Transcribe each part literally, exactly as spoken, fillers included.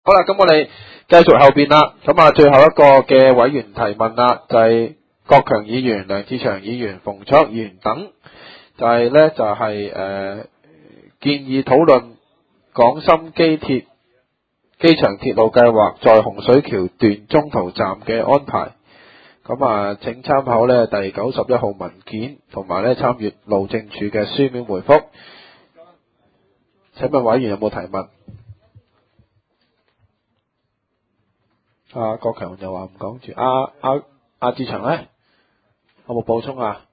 好啦，咁我哋繼續後邊啦。咁啊，最後一個嘅委員提問啦，就係郭強議員、梁志祥議員、馮卓議員等，就係咧就係誒建議討論廣深機鐵機場鐵路計劃在洪水橋段中途站嘅安排。咁啊，請參考咧第九十一號文件，同埋咧參閱路政署嘅書面回覆。請問委員有冇提問？阿郭強就話唔講住，阿阿阿志祥咧有冇補充啊？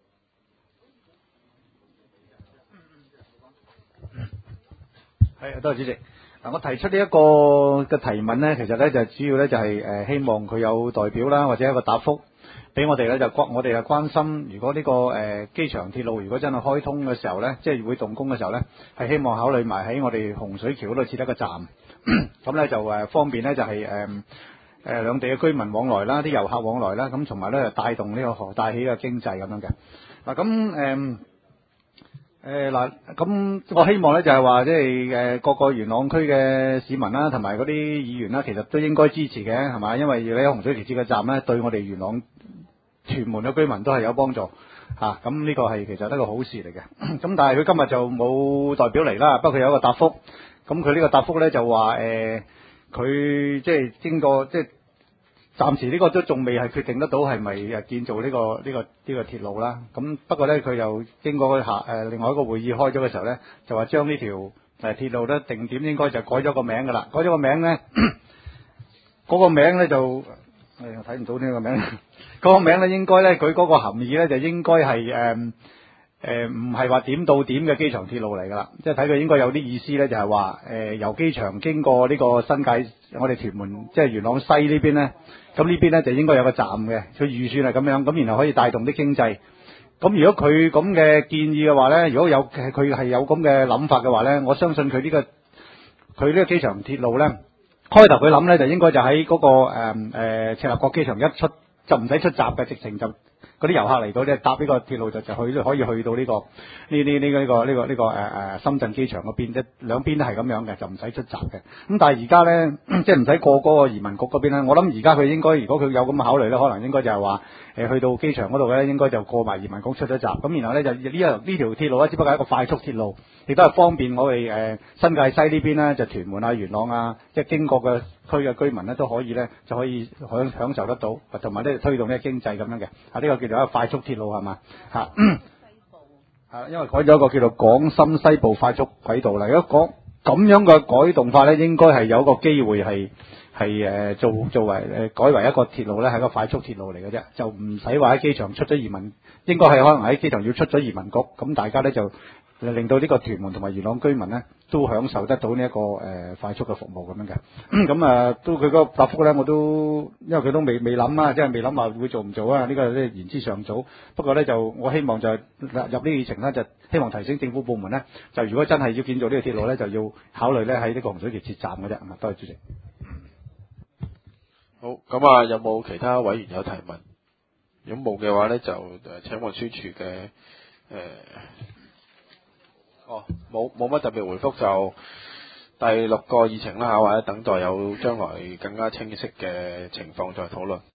係，多謝主席。嗱，我提出呢一個嘅提問咧，其實咧就主要咧就係誒希望佢有代表啦，或者一個答覆俾我哋咧，就關我哋係關心，如果呢個誒機場鐵路如果真係開通嘅時候咧，即係會動工嘅時候咧，係希望考慮埋喺我哋洪水橋嗰度設一個站，咁咧就誒方便咧就係誒誒兩地嘅居民往來啦，啲遊客往來啦，咁同埋咧就帶動呢個河帶起嘅經濟咁樣嘅。嗱咁誒。誒嗱，咁我希望咧就係話，即係誒各個元朗區嘅市民啦，同埋嗰啲議員啦，其實都應該支持嘅，係嘛？因為你喺洪水橋設嘅站咧，對我哋元朗屯門嘅居民都係有幫助嚇。咁呢個係其實一個好事嚟嘅。咁但係佢今日就冇代表嚟啦，不過佢有一個答覆。咁佢呢個答覆咧就話誒，佢即係經過即係。暫時呢個都仲未係決定得到係咪誒建造呢、呢個呢、呢個呢、呢個鐵路啦。咁不過咧，佢又經過下誒、呃、另外一個會議開咗嘅時候咧，就話將呢條誒鐵路咧定點應該就改咗個名㗎啦。改咗個名咧，嗰、嗰個名咧就誒睇唔到呢個名。嗰個名咧應該咧，佢嗰個含義咧就應該係誒誒唔係話點到點嘅機場鐵路嚟㗎啦。即係睇佢應該有啲意思咧，就係話誒由機場經過呢個新界我哋屯門即係元朗西呢邊咧。咁呢邊咧就應該有個站嘅，佢預算係咁樣，咁然後可以帶動啲經濟。咁如果佢咁嘅建議嘅話咧，如果有佢係有咁嘅諗法嘅話咧，我相信佢呢、呢個佢呢個機場鐵路咧，開頭佢諗咧就應該就喺嗰、嗰個誒誒赤鱲角機場一出就唔使出閘嘅，直情就嗰啲遊客嚟到咧搭呢個鐵路就就去可以去到呢、呢個呢呢呢個呢個呢個呢個誒誒深圳機場嗰邊，即兩邊都係咁樣嘅，就唔使出閘嘅。咁但係而家咧，即係唔使過嗰個移民局嗰邊咧。我諗而家佢應該，如果佢有咁嘅考慮咧，可能應該就係話誒去到機場嗰度咧，應該就過埋移民局出咗閘。咁然後咧就呢一呢條鐵路咧，只不過係一個快速鐵路，亦都係方便我哋誒、呃、新界西呢邊咧，就屯門啊、元朗啊，即係經過嘅區嘅居民咧都可以咧就可以享享受得到，同埋咧推動呢個經濟咁樣嘅。啊，呢、這個叫做一個快速鐵路係嘛嚇？係因為改咗一個叫做廣深西部快速軌道啦。如果講咁樣嘅改動法咧，應該係有一個機會係係誒做作為誒、呃、改為一個鐵路咧，係一個快速鐵路嚟嘅啫，就唔使話喺機場出咗移民，應該係可能喺機場要出咗移民局，咁大家咧就令到呢個屯門同埋元朗居民咧都享受得到呢、這、一個誒、呃、快速嘅服務咁樣嘅。咁啊、呃，都佢嗰個答覆咧，我都因為佢都未未諗啊，即係未諗話會做唔做啊？呢、這個咧言之尚早。不過咧就我希望就入呢個議程咧，就希望提醒政府部門咧，就如果真係要建造呢個鐵路咧，就要考慮咧喺呢個洪水橋設站嘅啫。多謝主席。 好，咁啊，有冇其他委員有提問？如果冇嘅話咧，就誒請運輸署嘅誒。哦，冇冇乜特別回覆，就第六個議程啦，或者等待有將來更加清晰嘅情況再討論。